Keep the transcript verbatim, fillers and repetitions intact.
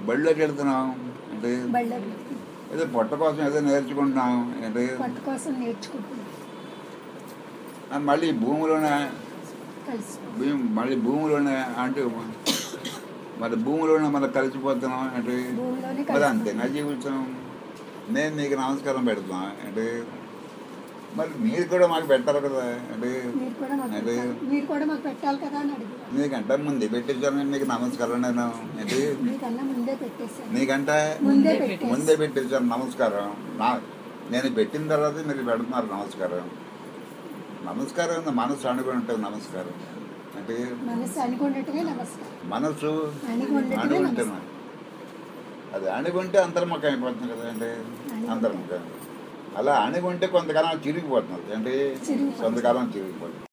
బడిలోకి వెళ్తున్నాం అంటే బళ్ళకి ఏదో పొట్ట కోసం ఏదో నేర్చుకుంటున్నాం అంటే పట్టు కోసం నేర్చుకుంటున్నాం ఆ మళ్ళీ భూమిలోనే కలిసి భూమి మళ్ళీ భూమిలోనే అంటే మరి భూమిలోనే మనం కలిసిపోతున్నాం అంటే భూమిలోనే మరి కలిసి అంతే నా జీవితం. నేను నీకు నమస్కారం పెడుతున్నా అంటే మరి మీరు కూడా మాకు పెట్టారు కదా అంటే మీరు కూడా మాకు అంటే పెట్టాలి. మీరు కూడా మాకు పెట్టాలి కదా అని అడిగారు. నీకంటే ముందే పెట్టించాను మీకు నమస్కారం నేను ఏంటి మీకన్నా ముందే పెట్టేశాను. నీకంటే ముందే పెట్టేసి ముందే పెట్టించాను నమస్కారం. నా నేను పెట్టిన తర్వాత మీరు పెడుతున్నారు నమస్కారం. నమస్కారం ఉంది, మనసు అనుకుని ఉంటుంది నమస్కారం అంటే మనసు అనుకున్నట్టుగా నమస్కారం. మనసు అణిగుండటమే అణుగుంటే నమస్కారం. అది అణుగుంటే అంతర్ముఖం అయిపోతుంది కదా అంటే అంతర్ముఖం. అలా అణుగుంటే కొంతకాలం చిరిగిపోతున్నది అంటే చిరిగిపోతుంది. కొంతకాలం చిరిగిపోతుంది.